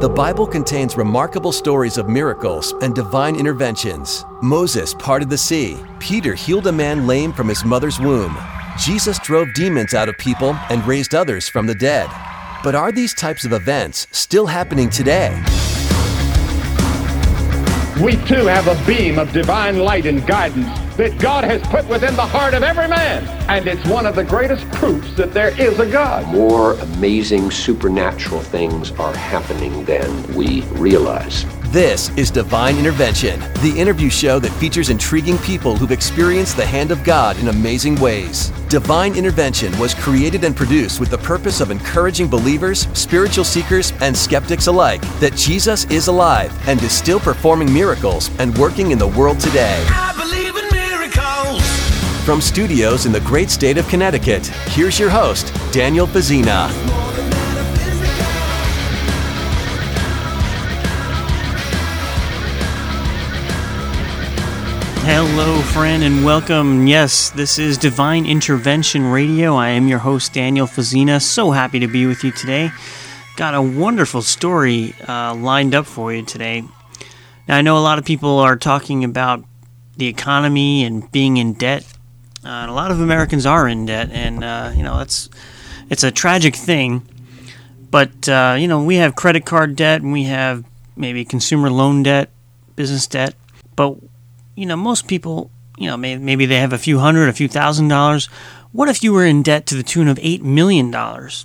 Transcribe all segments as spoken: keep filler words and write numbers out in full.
The Bible contains remarkable stories of miracles and divine interventions. Moses parted the sea. Peter healed a man lame from his mother's womb. Jesus drove demons out of people and raised others from the dead. But are these types of events still happening today? We too have a beam of divine light and guidance that God has put within the heart of every man. And it's one of the greatest proofs that there is a God. More amazing supernatural things are happening than we realize. This is Divine Intervention, the interview show that features intriguing people who've experienced the hand of God in amazing ways. Divine Intervention was created and produced with the purpose of encouraging believers, spiritual seekers, and skeptics alike that Jesus is alive and is still performing miracles and working in the world today. I believe in miracles. From studios in the great state of Connecticut, here's your host, Daniel Fazzina. Hello, friend, and welcome. Yes, this is Divine Intervention Radio. I am your host, Daniel Fazzina. So happy to be with you today. Got a wonderful story uh, lined up for you today. Now, I know a lot of people are talking about the economy and being in debt. Uh, and a lot of Americans are in debt, and uh, you know that's it's a tragic thing. But uh, you know, we have credit card debt, and we have maybe consumer loan debt, business debt, but you know, most people, you know, may, maybe they have a few hundred, a few thousand dollars. What if you were in debt to the tune of eight million dollars?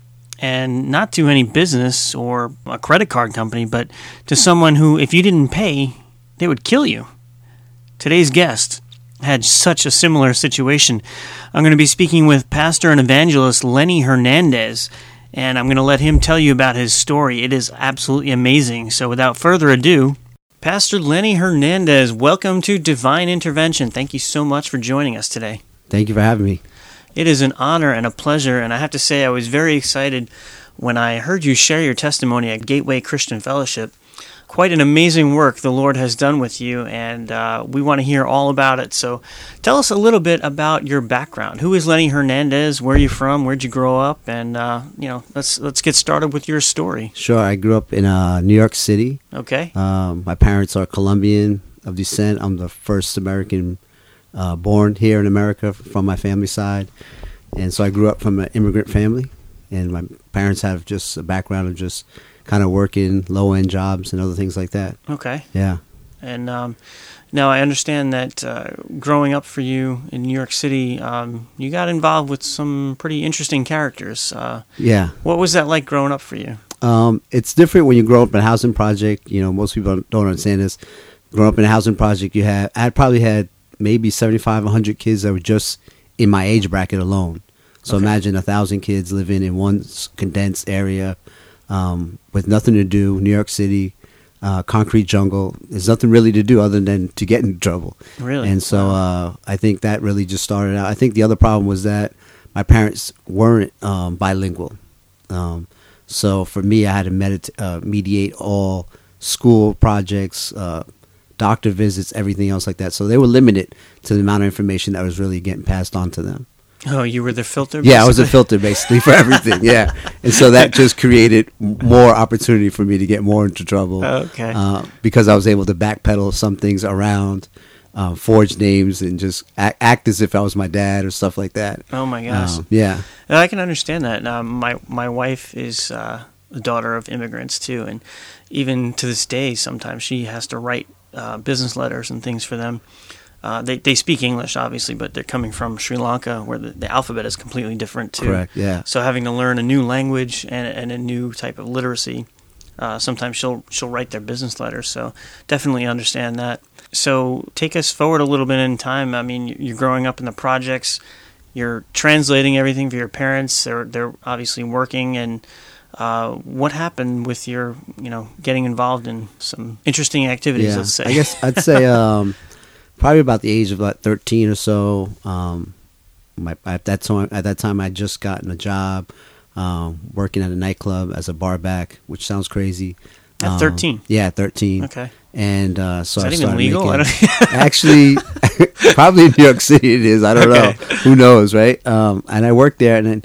And not to any business or a credit card company, but to someone who, if you didn't pay, they would kill you. Today's guest had such a similar situation. I'm going to be speaking with pastor and evangelist Lenny Hernandez, and I'm going to let him tell you about his story. It is absolutely amazing. So without further ado, Pastor Lenny Hernandez, welcome to Divine Intervention. Thank you so much for joining us today. Thank you for having me. It is an honor and a pleasure, and I have to say I was very excited when I heard you share your testimony at Gateway Christian Fellowship. Quite an amazing work the Lord has done with you, and uh, we want to hear all about it. So tell us a little bit about your background. Who is Lenny Hernandez? Where are you from? Where'd you grow up? And, uh, you know, let's let's get started with your story. Sure. I grew up in uh, New York City. Okay. Um, my parents are Colombian of descent. I'm the first American uh, born here in America from my family side. And so I grew up from an immigrant family, and my parents have just a background of just kind of working low-end jobs and other things like that. Okay. Yeah. And um, now I understand that uh, growing up for you in New York City, um, you got involved with some pretty interesting characters. Uh, yeah. What was that like growing up for you? Um, it's different when you grow up in a housing project. You know, most people don't understand this. Growing up in a housing project, you had I probably had maybe seventy-five, one hundred kids that were just in my age bracket alone. So okay. Imagine a thousand kids living in one condensed area. Um, with nothing to do, New York City, uh, concrete jungle. There's nothing really to do other than to get in trouble. Really? And so uh, I think that really just started out. I think the other problem was that my parents weren't um, bilingual. Um, so for me, I had to medit- uh, mediate all school projects, uh, doctor visits, everything else like that. So they were limited to the amount of information that was really getting passed on to them. Oh, you were the filter? Basically? Yeah, I was a filter basically for everything, yeah. And so that just created more opportunity for me to get more into trouble. Okay. Uh, because I was able to backpedal some things around, uh, forge names, and just act, act as if I was my dad or stuff like that. Oh, my gosh. Um, yeah. I can understand that. Um, my, my wife is uh, the daughter of immigrants, too. And even to this day, sometimes she has to write uh, business letters and things for them. Uh, they they speak English, obviously, but they're coming from Sri Lanka, where the, the alphabet is completely different, too. Correct, yeah. So having to learn a new language and, and a new type of literacy, uh, sometimes she'll she'll write their business letters. So definitely understand that. So take us forward a little bit in time. I mean, you're growing up in the projects. You're translating everything for your parents. They're they're obviously working. And uh, what happened with your, you know, getting involved in some interesting activities, yeah. let's say? I guess I'd say... Um, Probably about the age of like thirteen or so. Um, my at that time, at that time, I would just gotten a job um, working at a nightclub as a bar back, which sounds crazy. At um, thirteen, yeah, at thirteen. Okay, and uh, so is that I even started legal? making, I don't actually, probably in New York City it is. I don't okay. know. Who knows, right? Um, and I worked there, and then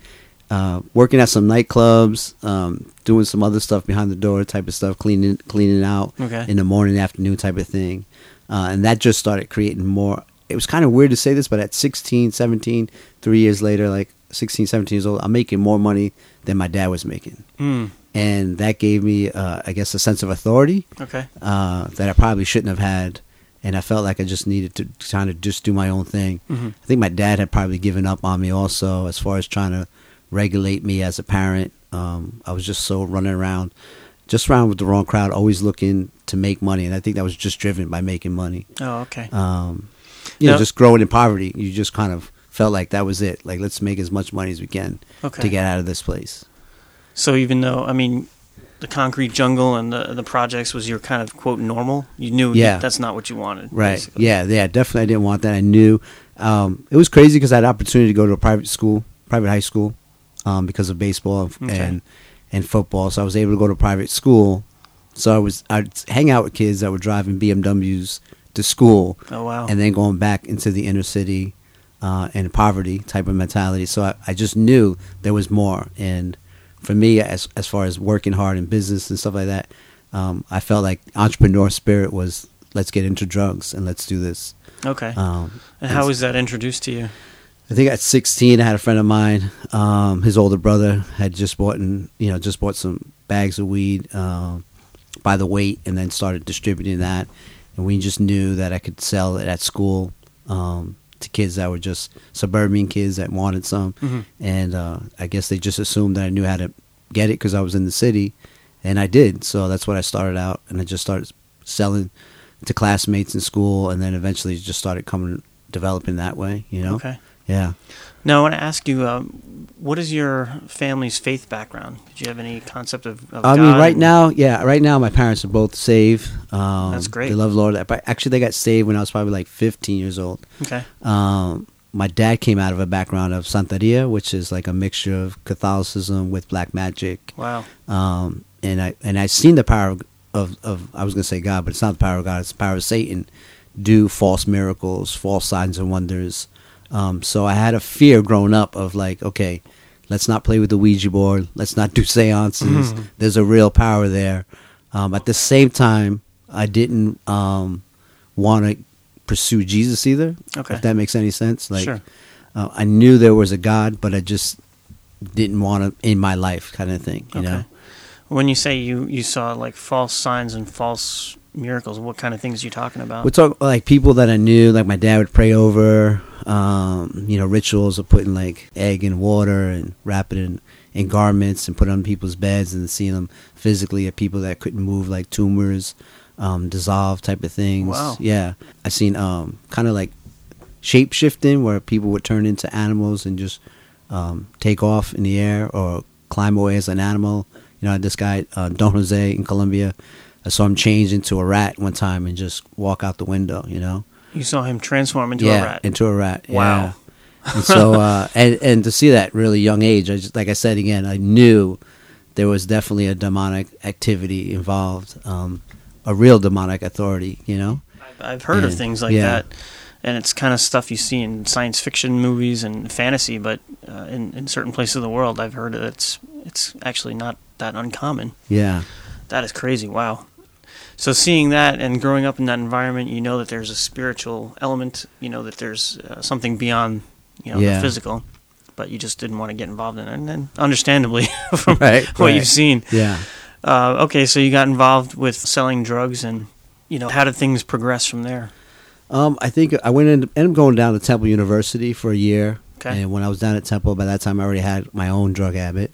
uh, working at some nightclubs, um, doing some other stuff behind the door type of stuff, cleaning cleaning out Okay. in the morning, afternoon type of thing. Uh, and that just started creating more. It was kind of weird to say this, but at sixteen, seventeen, three years later, like sixteen, seventeen years old, I'm making more money than my dad was making. Mm. And that gave me, uh, I guess, a sense of authority Okay. uh, that I probably shouldn't have had. And I felt like I just needed to kind of just do my own thing. Mm-hmm. I think my dad had probably given up on me also as far as trying to regulate me as a parent. Um, I was just so running around, just around with the wrong crowd, always looking to make money. And I think that was just driven by making money. Oh, okay. Um, you know, Now- just growing in poverty. You just kind of felt like that was it. Like, let's make as much money as we can Okay. to get out of this place. So even though, I mean, the concrete jungle and the the projects was your kind of, quote, normal, you knew Yeah. that that's not what you wanted. Right. basically. Yeah, yeah, definitely I didn't want that. I knew. Um, it was crazy because I had the opportunity to go to a private school, private high school, um, because of baseball and, Okay. and and football. So I was able to go to private school. So I was I'd hang out with kids that were driving B M Ws to school, Oh, wow. and then going back into the inner city uh, and poverty type of mentality. So I, I just knew there was more. And for me, as as far as working hard in business and stuff like that, um, I felt like entrepreneur spirit was, let's get into drugs and let's do this. Okay. Um, and how was that introduced to you? I think at sixteen, I had a friend of mine. Um, his older brother had just bought, in, you know, just bought some bags of weed um, by the weight, and then started distributing that. And we just knew that I could sell it at school um, to kids that were just suburban kids that wanted some. Mhm. And uh, I guess they just assumed that I knew how to get it because I was in the city, and I did. So that's what I started out, and I just started selling to classmates in school, and then eventually just started coming, developing that way. You know. Okay. Yeah. Now, I want to ask you, um, what is your family's faith background? Did you have any concept of, of I God? mean, right and- now, yeah, right now my parents are both saved. Um, That's great. They love the Lord. But actually, they got saved when I was probably like fifteen years old. Okay. Um, my dad came out of a background of Santeria, which is like a mixture of Catholicism with black magic. Wow. Um, and I and I seen the power of, of, of I was going to say God, but it's not the power of God. It's the power of Satan. Do false miracles, false signs and wonders. Um, so I had a fear growing up of like, okay, let's not play with the Ouija board. Let's not do seances. Mhm. There's a real power there. Um, at the same time, I didn't um, want to pursue Jesus either. Okay. If that makes any sense. Like, Sure. uh, I knew there was a God, but I just didn't want to in my life, kind of thing. You Okay. know. When you say you, you saw like false signs and false miracles, what kind of things are you talking about? We're talking like people that I knew, like my dad would pray over, um, you know, rituals of putting like egg in water and wrap it in, in garments and put it on people's beds, and seeing them physically at people that couldn't move, like tumors, um, dissolve type of things. Wow. Yeah. I seen um, kind of like shape shifting where people would turn into animals and just um, take off in the air or climb away as an animal. You know, this guy, uh, Don Jose in Colombia, I saw him change into a rat one time and just walk out the window, you know? You saw him transform into yeah, a rat. into a rat. Wow. Yeah. And so, uh, and, and to see that really young age, I just, like I said again, I knew there was definitely a demonic activity involved, um, a real demonic authority, you know? I've heard of And- things like yeah. that, and it's kind of stuff you see in science fiction movies and fantasy, but uh, in, in certain places of the world, I've heard it's it's actually not that uncommon. Yeah. That is crazy. Wow. So seeing that and growing up in that environment, you know that there's a spiritual element, you know that there's uh, something beyond, you know, Yeah. the physical, but you just didn't want to get involved in it, and then understandably from Right, what right. you've seen. Yeah. Uh, okay, so you got involved with selling drugs, and you know, how did things progress from there? Um, I think I went in, ended up going down to Temple University for a year. Okay. And when I was down at Temple, by that time I already had my own drug habit.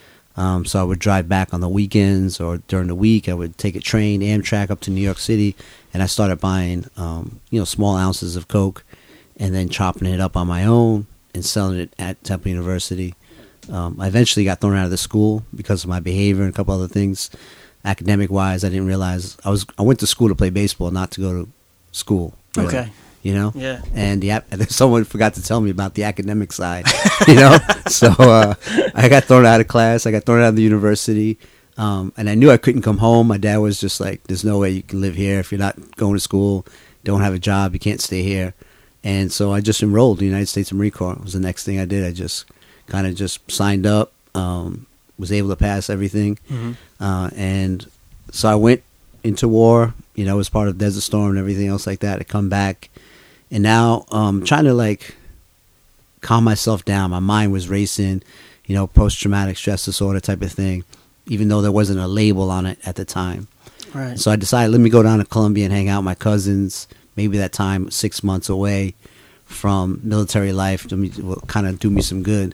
Um, so I would drive back on the weekends or during the week. I would take a train, Amtrak, up to New York City, and I started buying, um, you know, small ounces of coke, and then chopping it up on my own and selling it at Temple University. Um, I eventually got thrown out of the school because of my behavior and a couple other things. Academic wise, I didn't realize I was. I went to school to play baseball, not to go to school. really, Okay. You know. Yeah. And the ap- someone forgot to tell me about the academic side. You know. So uh, I got thrown out of class. I got thrown out of the university. Um, and I knew I couldn't come home. My dad was just like, "There's no way you can live here if you're not going to school. Don't have a job. You can't stay here." And so I just enrolled in the United States Marine Corps. It was the next thing I did. I just kind of just signed up, um, was able to pass everything. Mm-hmm. Uh, and so I went into war, you know, as part of Desert Storm and everything else like that. I come back, and now um, trying to like calm myself down. My mind was racing, you know, post-traumatic stress disorder type of thing, even though there wasn't a label on it at the time. Right. So I decided, let me go down to Colombia and hang out with my cousins. Maybe that time, six months away from military life, to me, will kind of do me some good.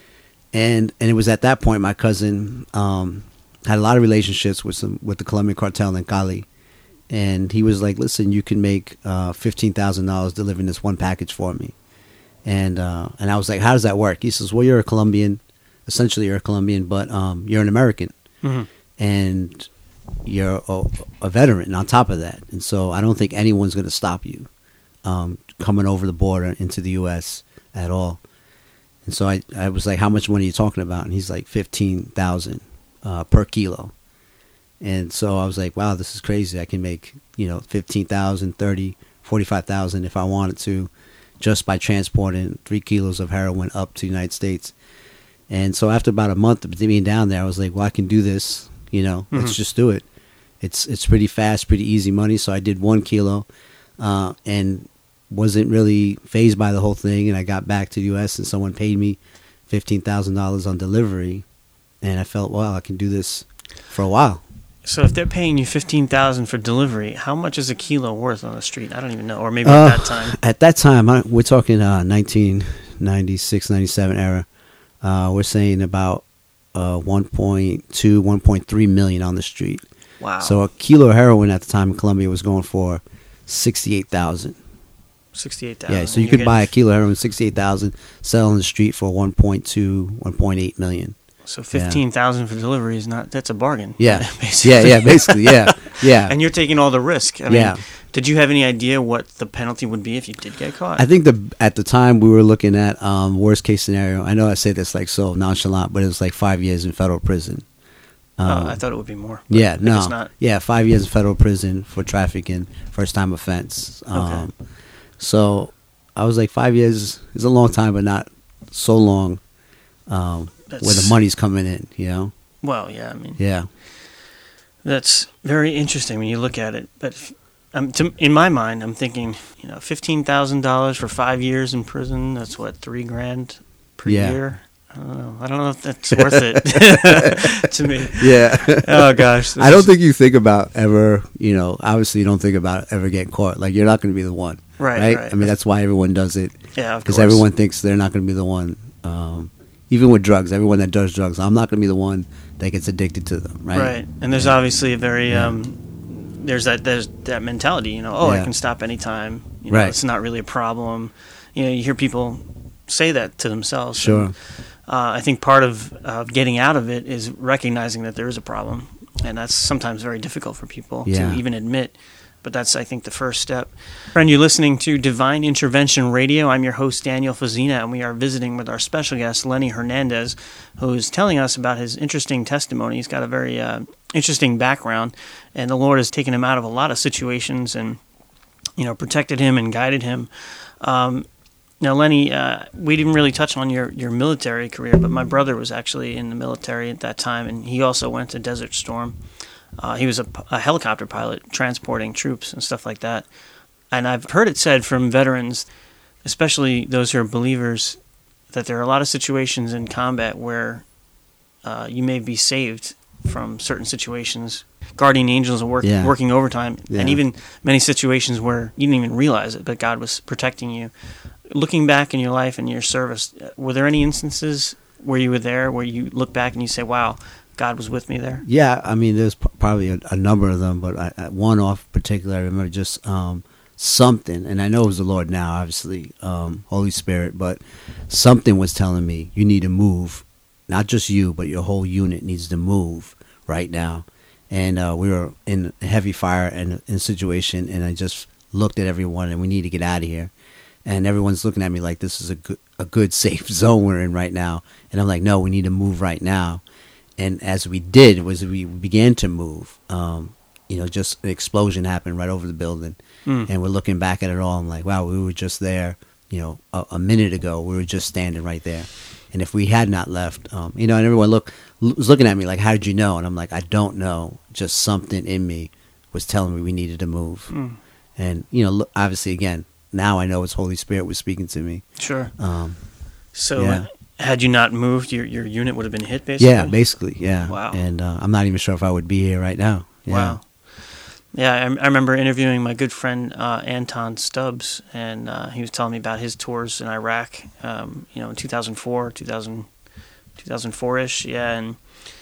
And and it was at that point my cousin um, had a lot of relationships with some with the Colombian cartel in Cali, and he was like, "Listen, you can make uh, fifteen thousand dollars delivering this one package for me." And uh, and I was like, "How does that work?" He says, "Well, you're a Colombian, essentially you're a Colombian, but um, you're an American, Mm-hmm. and you're a, a veteran on top of that, and so I don't think anyone's going to stop you um, coming over the border into the U S at all." And so I, I was like, "How much money are you talking about?" And he's like, fifteen thousand uh, per kilo. And so I was like, "Wow, this is crazy. I can make, you know, fifteen thousand, thirty, forty-five thousand if I wanted to, just by transporting three kilos of heroin up to the United States." And so after about a month of being down there, I was like, "Well, I can do this. You know, mm-hmm. let's just do it. It's it's pretty fast, pretty easy money." So I did one kilo, uh, and wasn't really fazed by the whole thing. And I got back to the U S and someone paid me fifteen thousand dollars on delivery, and I felt, well, I can do this for a while. So if they're paying you fifteen thousand dollars for delivery, how much is a kilo worth on the street? I don't even know, or maybe Uh, at that time. At that time, I, we're talking uh, nineteen ninety-six, ninety-seven era. Uh, we're saying about uh, one point two, one point three million on the street. Wow. So a kilo of heroin at the time in Colombia was going for sixty-eight thousand. sixty-eight thousand. Yeah, so you could buy a kilo of heroin sixty-eight thousand, sell on the street for one point two, one point eight million. So fifteen thousand for delivery is not, that's a bargain. Yeah. basically. Yeah, yeah, basically, yeah. Yeah. And you're taking all the risk. I mean, Yeah. did you have any idea what the penalty would be if you did get caught? I think the at the time we were looking at um, worst case scenario. I know I say this like so nonchalant, but it was like five years in federal prison. Um, oh, I thought it would be more. but Yeah, I no, guess not. yeah, five years in federal prison for trafficking, first time offense. Um, So I was like, five years is a long time, but not so long um, where the That's- money's coming in. You know? Well, yeah, I mean, Yeah, that's very interesting when you look at it. But f- um, to, in my mind, I'm thinking, you know, fifteen thousand dollars for five years in prison, that's what, three grand per Yeah. year? I don't know. I don't know if that's worth it to me. yeah. Oh, gosh. this I don't is- think you think about ever, you know, obviously you don't think about ever getting caught. Like, you're not going to be the one. Right, Right? right. I mean, that's why everyone does it. Yeah, of Because course. everyone thinks they're not going to be the one. Um, even with drugs, everyone that does drugs, I'm not going to be the one that gets addicted to them. Right. Right. And there's obviously a very, um, there's that there's that mentality, you know, oh, Yeah. I can stop anytime. You know, Right. It's not really a problem. You know, you hear people say that to themselves. Sure. And, uh, I think part of uh, getting out of it is recognizing that there is a problem. And that's sometimes very difficult for people Yeah. to even admit. But that's, I think, the first step. Friend, you're listening to Divine Intervention Radio. I'm your host, Daniel Fazina, and we are visiting with our special guest, Lenny Hernandez, who is telling us about his interesting testimony. He's got a very uh, interesting background, and the Lord has taken him out of a lot of situations and, you know, protected him and guided him. Um, now, Lenny, uh, we didn't really touch on your, your military career, but my brother was actually in the military at that time, and he also went to Desert Storm. Uh, he was a, a helicopter pilot transporting troops and stuff like that. And I've heard it said from veterans, especially those who are believers, that there are a lot of situations in combat where uh, you may be saved from certain situations. Guardian angels are work, Yeah. working overtime, Yeah. and even many situations where you didn't even realize it, but God was protecting you. Looking back in your life and your service, were there any instances where you were there where you look back and you say, wow, God was with me there? Yeah, I mean, there's p- probably a, a number of them, but I, I, one off particular, I remember just um, something, and I know it was the Lord now, obviously, um, Holy Spirit, but something was telling me, you need to move. Not just you, but your whole unit needs to move right now. And uh, we were in a heavy fire and in a situation, and I just looked at everyone, and we need to get out of here. And everyone's looking at me like this is a good, a good safe zone we're in right now. And I'm like, no, we need to move right now. And as we did, was we began to move. Um, you know, just an explosion happened right over the building, Mm. and we're looking back at it all. I'm like, wow, we were just there. You know, a, a minute ago, we were just standing right there, And if we had not left, um, you know, and everyone look was looking at me like, "How did you know?" And I'm like, "I don't know. Just something in me was telling me we needed to move." Mm. And you know, look, obviously, again, now I know it's Holy Spirit was speaking to me. Sure. Um, so, yeah. had you not moved, your your unit would have been hit, basically. Yeah, basically, yeah. Wow. And uh, I'm not even sure if I would be here right now. Yeah. Wow. Yeah, I, I remember interviewing my good friend uh, Anton Stubbs, and uh, he was telling me about his tours in Iraq. Um, you know, in two thousand four, two thousand, two thousand four-ish, yeah, and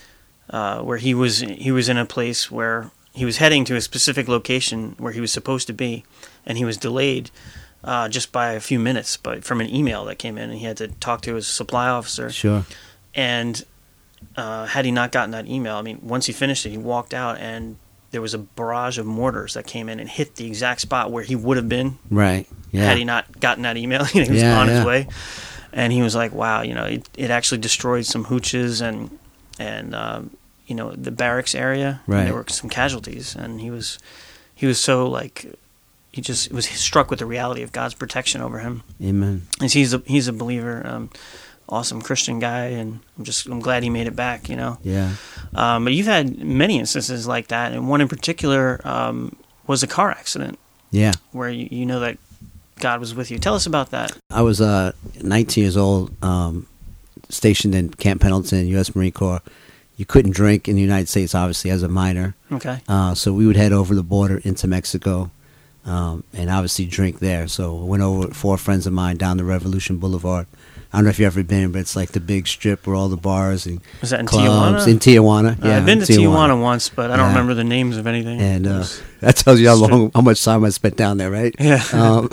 uh, where he was he was in a place where he was heading to a specific location where he was supposed to be, and he was delayed uh, just by a few minutes, but from an email that came in, and he had to talk to his supply officer. Sure. And uh, had he not gotten that email, I mean, once he finished it, he walked out and there was a barrage of mortars that came in and hit the exact spot where he would have been. Right. Yeah. Had he not gotten that email, you know, he was yeah, on yeah. his way. And he was like, wow, you know, it, it actually destroyed some hooches and, and um, you know, the barracks area. Right. And there were some casualties. And he was, he was so, like, he just was struck with the reality of God's protection over him. Amen. And he's a, he's a believer, um, awesome Christian guy, and I'm just I'm glad he made it back, you know. Yeah. Um, but you've had many instances like that, and one in particular um, was a car accident. Yeah. Where you, you know that God was with you. Tell us about that. I was uh, nineteen years old, um, stationed in Camp Pendleton, U S Marine Corps. You couldn't drink in the United States, obviously, as a minor. Okay. Uh, so we would head over the border into Mexico, um, and obviously drink there. So I went over with four friends of mine down the Revolution Boulevard. I don't know if you've ever been, but it's like the big strip where all the bars and was that in clubs. Tijuana? In Tijuana, yeah. Uh, I've been to Tijuana. Tijuana once, but I don't yeah. remember the names of anything. And uh, that tells you how long, how much time I spent down there, right? Yeah. Um,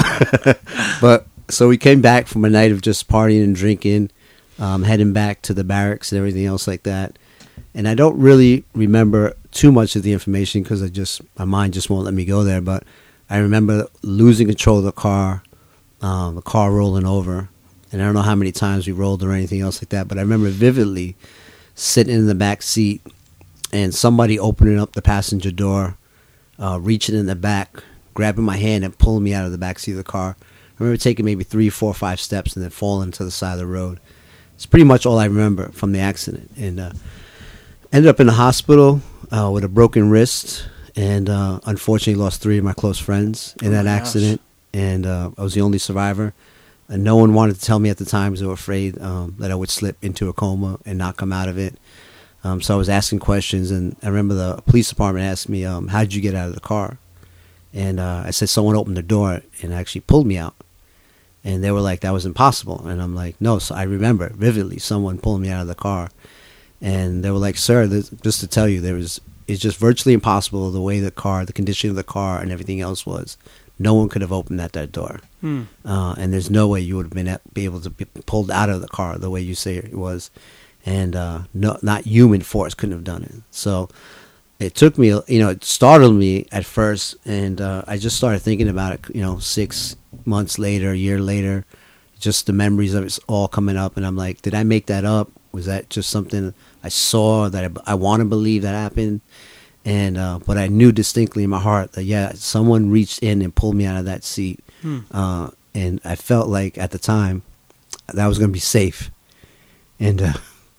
but so we came back from a night of just partying and drinking, um, heading back to the barracks and everything else like that. And I don't really remember too much of the information because I just my mind just won't let me go there. But I remember losing control of the car, um, the car rolling over. And I don't know how many times we rolled or anything else like that, but I remember vividly sitting in the back seat and somebody opening up the passenger door, uh, reaching in the back, grabbing my hand and pulling me out of the back seat of the car. I remember taking maybe three, four, five steps and then falling to the side of the road. It's pretty much all I remember from the accident. And uh, ended up in the hospital uh, with a broken wrist and uh, unfortunately lost three of my close friends in oh that accident. And uh, I was the only survivor. And no one wanted to tell me at the time because they were afraid um, that I would slip into a coma and not come out of it. Um, so I was asking questions, and I remember the police department asked me, um, how did you get out of the car? And uh, I said someone opened the door and actually pulled me out. And they were like, that was impossible. And I'm like, no, so I remember vividly someone pulling me out of the car. And they were like, sir, this, just to tell you, there was it's just virtually impossible the way the car, the condition of the car and everything else was. No one could have opened that, that door. Hmm. Uh, and there's no way you would have been be able to be pulled out of the car the way you say it was. And uh, no, not human force couldn't have done it. So it took me, you know, it startled me at first. And uh, I just started thinking about it, you know, six months later, a year later, just the memories of it all coming up. And I'm like, did I make that up? Was that just something I saw that I, I want to believe that happened? And uh, but I knew distinctly in my heart that, yeah, someone reached in and pulled me out of that seat. Hmm. Uh, and I felt like at the time that I was going to be safe. And uh,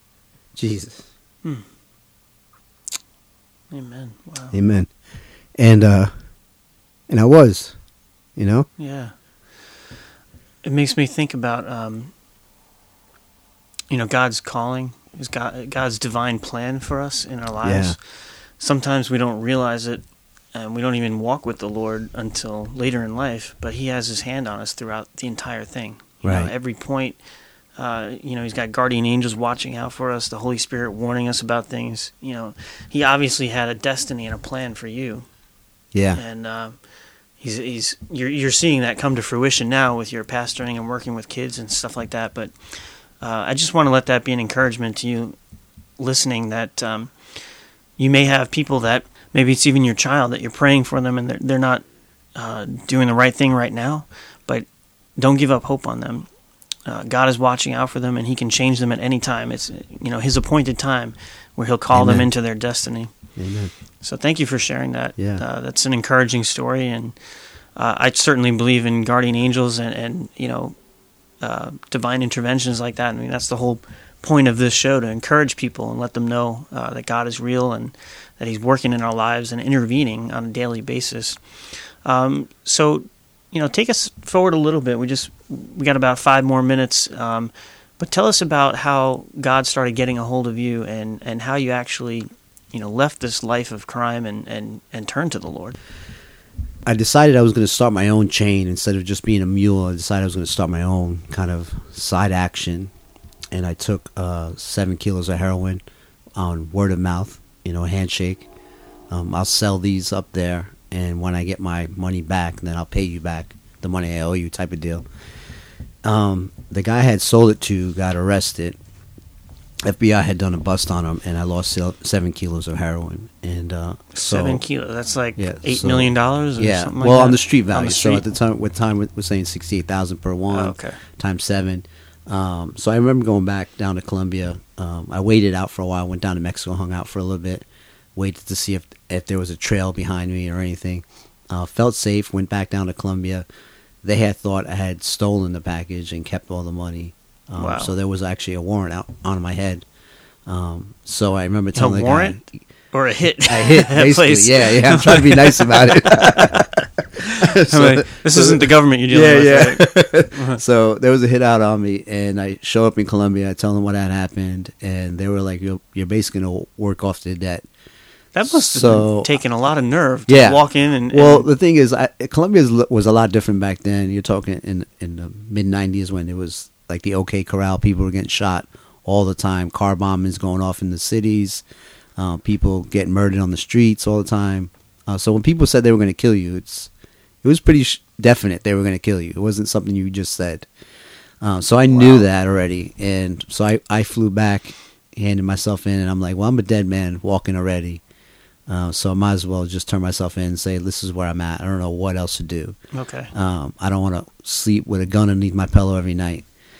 Jesus. Hmm. Amen. Wow. Amen. And, uh, and I was, you know? Yeah. It makes me think about, um, you know, God's calling, is God, God's divine plan for us in our lives. Yeah. Sometimes we don't realize it, and we don't even walk with the Lord until later in life, but He has His hand on us throughout the entire thing. You right. know, every point, uh, you know, He's got guardian angels watching out for us, the Holy Spirit warning us about things. You know, He obviously had a destiny and a plan for you. Yeah. And uh, he's he's you're you're seeing that come to fruition now with your pastoring and working with kids and stuff like that. But uh, I just want to let that be an encouragement to you listening that um, you may have people that maybe it's even your child that you're praying for them and they're they're not uh, doing the right thing right now, but don't give up hope on them. Uh, God is watching out for them, and He can change them at any time. It's you know His appointed time where He'll call Amen. Them into their destiny. Amen. So thank you for sharing that. Yeah. Uh, that's an encouraging story, and uh, I certainly believe in guardian angels and, and you know uh, divine interventions like that. I mean, that's the whole point of this show, to encourage people and let them know uh, that God is real and that He's working in our lives and intervening on a daily basis. Um, so, you know, take us forward a little bit. We just we got about five more minutes, um, but tell us about how God started getting a hold of you and, and how you actually, you know, left this life of crime and, and, and turned to the Lord. I decided I was going to start my own chain instead of just being a mule. I decided I was going to start my own kind of side action, and I took uh, seven kilos of heroin on word of mouth, you know, a handshake. Um, I'll sell these up there, and when I get my money back, then I'll pay you back the money I owe you, type of deal. Um, the guy I had sold it to got arrested. F B I had done a bust on him, and I lost seven kilos of heroin. And uh, so, seven kilos. That's like yeah, eight so, million dollars. Or yeah. something Well, like that? on the street value. On the street? So at the time, with time, we're saying sixty-eight thousand per one. Oh, okay. Times seven. Um, so I remember going back down to Colombia. Um, I waited out for a while. Went down to Mexico, hung out for a little bit, waited to see if if there was a trail behind me or anything. Uh, felt safe. Went back down to Colombia. They had thought I had stolen the package and kept all the money. Um, Wow. So there was actually a warrant out on my head. Um, so I remember telling A the warrant guy, or a hit? I hit basically. Place. Yeah, yeah. I'm trying to be nice about it. I mean, this so- isn't the government you're dealing yeah, with. yeah. Right? So there was a hit out on me, and I show up in Colombia. I tell them what had happened, and they were like, "You're, you're basically going to work off the debt." That must have So- been taken a lot of nerve to Yeah. walk in and. Well, and the thing is, I, Colombia is- was a lot different back then. You're talking in in the mid nineties when it was like the OK Corral. People were getting shot all the time. Car bombings going off in the cities. Uh, people getting murdered on the streets all the time. Uh, so when people said they were going to kill you, it's it was pretty sh- definite they were going to kill you. It wasn't something you just said. Uh, so I knew that already, and so I, I flew back, handed myself in, and I'm like, well, I'm a dead man walking already. Uh, so I might as well just turn myself in and say, this is where I'm at. I don't know what else to do. okay. Um, I don't want to sleep with a gun underneath my pillow every night.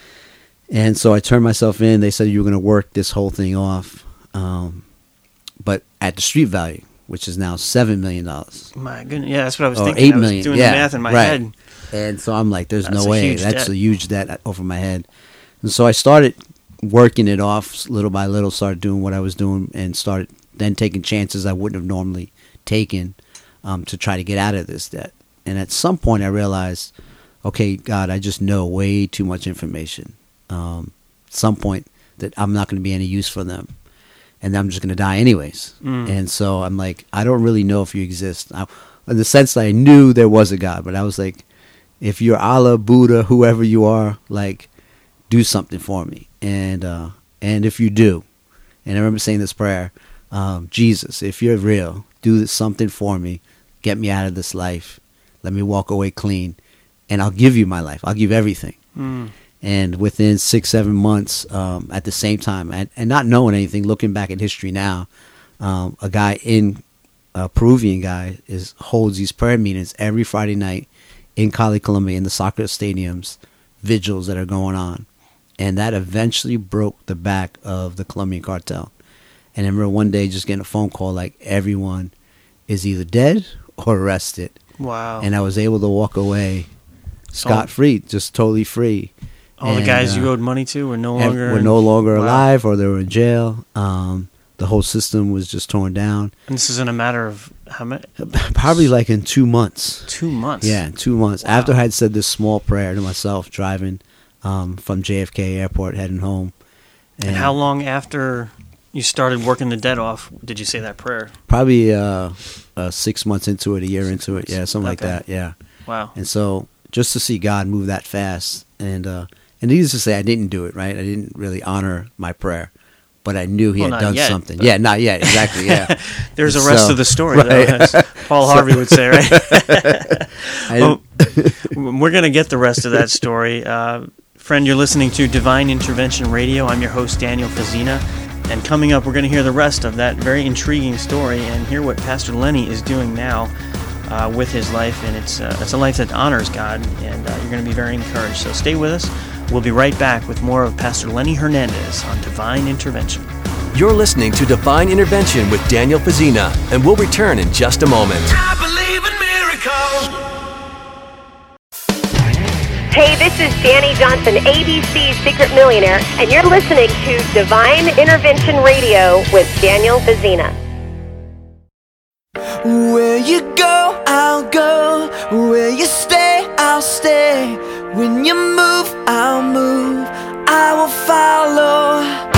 And so I turned myself in. They said you were going to work this whole thing off, um, but at the street value, which is now seven million dollars. My goodness. Yeah, that's what I was Or thinking. eight I was million. doing yeah, the math in my right. head. And so I'm like, there's That's no a way. huge That's debt. a huge debt over my head. And so I started working it off little by little, started doing what I was doing, and started then taking chances I wouldn't have normally taken um, to try to get out of this debt. And at some point I realized, okay, God, I just know way too much information. Um, at some point that I'm not going to be any use for them. And I'm just going to die anyways. Mm. And so I'm like, I don't really know if you exist. I, in the sense that I knew there was a God, but I was like, if you're Allah, Buddha, whoever you are, like, do something for me. And uh, and if you do, and I remember saying this prayer, um, Jesus, if you're real, do this, something for me. Get me out of this life. Let me walk away clean. And I'll give you my life. I'll give everything. Mm. And within six, seven months, um, at the same time, and, and not knowing anything, looking back at history now, um, a guy in, a Peruvian guy, is holds these prayer meetings every Friday night in Cali, Colombia, in the soccer stadiums, vigils that are going on. And that eventually broke the back of the Colombian cartel. And I remember one day just getting a phone call like everyone is either dead or arrested. Wow. And I was able to walk away scot-free, just totally free. All the And, guys you uh, owed money to were no ev- longer were no longer Wow. alive, or they were in jail. Um, the whole system was just torn down. And this is in a matter of how many? Probably like in two months. Two months. Yeah, in two months. Wow. After I had said this small prayer to myself, driving um, from J F K Airport, heading home. And how long after you started working the debt off did you say that prayer? Probably uh, uh, six months into it, a year into months. it. Yeah, something like Okay. that. Yeah. Wow. And so just to see God move that fast, and uh, and needless to say, I didn't do it, right? I didn't really honor my prayer, but I knew He Well, had not done yet, something. but- Yeah, not yet, exactly. Yeah. There's a rest So- of the story, right. though, as Paul Harvey would say, right? I Well, didn't- we're going to get the rest of that story. Uh, friend, you're listening to Divine Intervention Radio. I'm your host, Daniel Fazina. And coming up, we're going to hear the rest of that very intriguing story and hear what Pastor Lenny is doing now uh, with his life. And it's, uh, it's a life that honors God, and uh, you're going to be very encouraged. So stay with us. We'll be right back with more of Pastor Lenny Hernandez on Divine Intervention. You're listening to Divine Intervention with Daniel Fazina, and we'll return in just a moment. I believe in miracles. Hey, this is Danny Johnson, A B C's Secret Millionaire, and you're listening to Divine Intervention Radio with Daniel Fazina. Where you go, I'll go. Where you stay, I'll stay. When you move, I'll move. I will follow.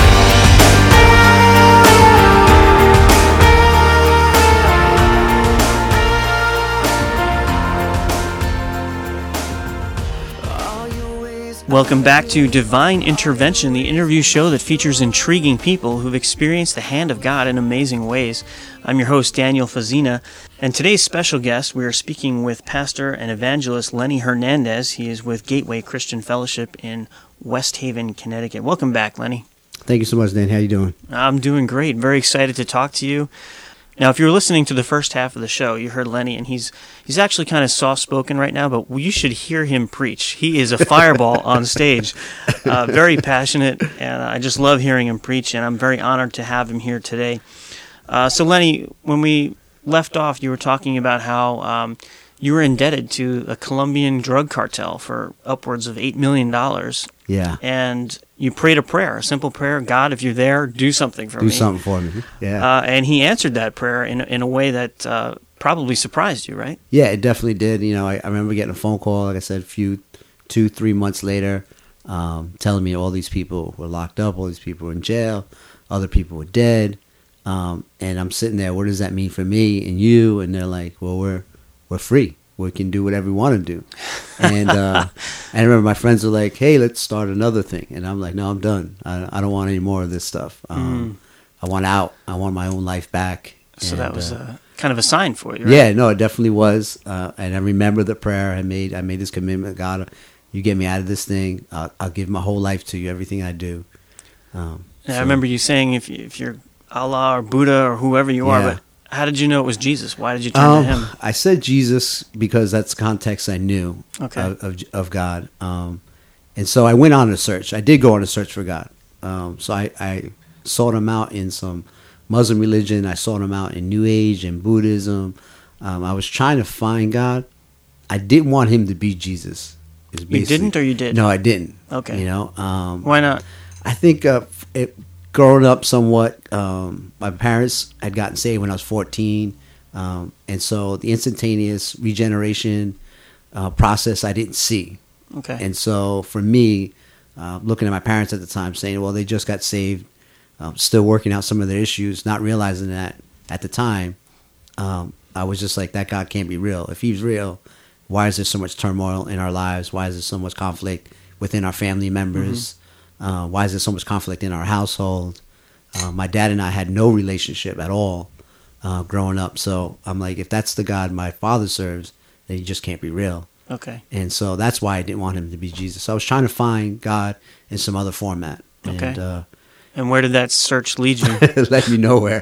Welcome back to Divine Intervention, the interview show that features intriguing people who've experienced the hand of God in amazing ways. I'm your host, Daniel Fazina, and today's special guest, we are speaking with pastor and evangelist Lenny Hernandez. He is with Gateway Christian Fellowship in West Haven, Connecticut. Welcome back, Lenny. Thank you so much, Dan. How you doing? I'm doing great. Very excited to talk to you. Now, if you were listening to the first half of the show, you heard Lenny, and he's he's actually kind of soft-spoken right now, but you should hear him preach. He is a fireball on stage, uh, very passionate, and I just love hearing him preach, and I'm very honored to have him here today. Uh, so, Lenny, when we left off, you were talking about how um, you were indebted to a Colombian drug cartel for upwards of eight million dollars. Yeah. And you prayed a prayer, a simple prayer, God, if you're there, do something for do me. Do something for me, yeah. Uh, and he answered that prayer in, in a way that uh, probably surprised you, right? Yeah, it definitely did. You know, I, I remember getting a phone call, like I said, a few, two, three months later, um, telling me all these people were locked up, all these people were in jail, other people were dead. Um, and I'm sitting there, what does that mean for me and you? And they're like, well, we're we're free. We can do whatever we want to do. And uh, I remember my friends were like, hey, let's start another thing. And I'm like, no, I'm done. I, I don't want any more of this stuff. Um, mm. I want out. I want my own life back. So and, that was uh, a, kind of a sign for you, right? Yeah, no, it definitely was. Uh, and I remember the prayer I made. I made this commitment. God, you get me out of this thing. I'll, I'll give my whole life to you, everything I do. Um, yeah, so, I remember you saying if, you, if you're Allah or Buddha or whoever you are, yeah. but how did you know it was Jesus? Why did you turn um, to him? I said Jesus because that's the context I knew okay. of, of, of God. Um, and so I went on a search. I did go on a search for God. Um, so I, I sought him out in some Muslim religion. I sought him out in New Age and Buddhism. Um, I was trying to find God. I didn't want him to be Jesus. You didn't or you did? No, I didn't. Okay. You know, um, why not? I think uh, it, growing up somewhat, um, my parents had gotten saved when I was fourteen. Um, and so the instantaneous regeneration uh, process I didn't see. Okay. And so for me, uh, looking at my parents at the time saying, well, they just got saved, um, still working out some of their issues, not realizing that at the time, um, I was just like, that God can't be real. If he's real, why is there so much turmoil in our lives? Why is there so much conflict within our family members? Mm-hmm. Uh, why is there so much conflict in our household? Uh, my dad and I had no relationship at all uh, growing up. So I'm like, if that's the God my father serves, then he just can't be real. Okay. And so that's why I didn't want him to be Jesus. So I was trying to find God in some other format. Okay. And, uh, and where did that search lead you? It led me nowhere.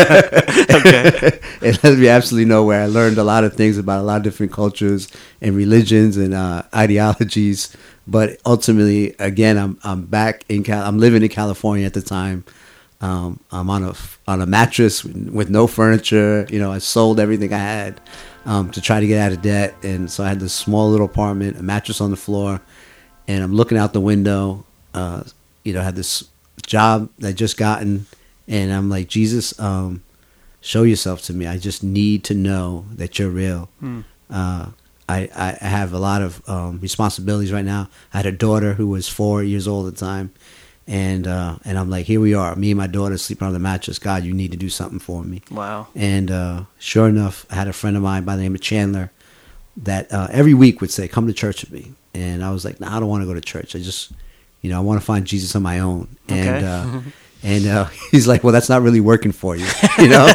Okay. It led me absolutely nowhere. I learned a lot of things about a lot of different cultures and religions and uh, ideologies. But ultimately, again, I'm I'm back in Cal- I'm living in California at the time. Um, I'm on a on a mattress with, with no furniture. You know, I sold everything I had um, to try to get out of debt, and so I had this small little apartment, a mattress on the floor, and I'm looking out the window. Uh, you know, I had this job that I just gotten, and I'm like, Jesus, um, show yourself to me. I just need to know that you're real. Mm. Uh, I, I have a lot of um, responsibilities right now. I had a daughter who was four years old at the time, and uh, and I'm like, here we are, me and my daughter sleeping on the mattress. God, you need to do something for me. Wow. And uh, sure enough, I had a friend of mine by the name of Chandler that uh, every week would say, come to church with me. And I was like, no, nah, I don't want to go to church. I just, you know, I want to find Jesus on my own. Okay. And uh, and uh, he's like, well, that's not really working for you, you know?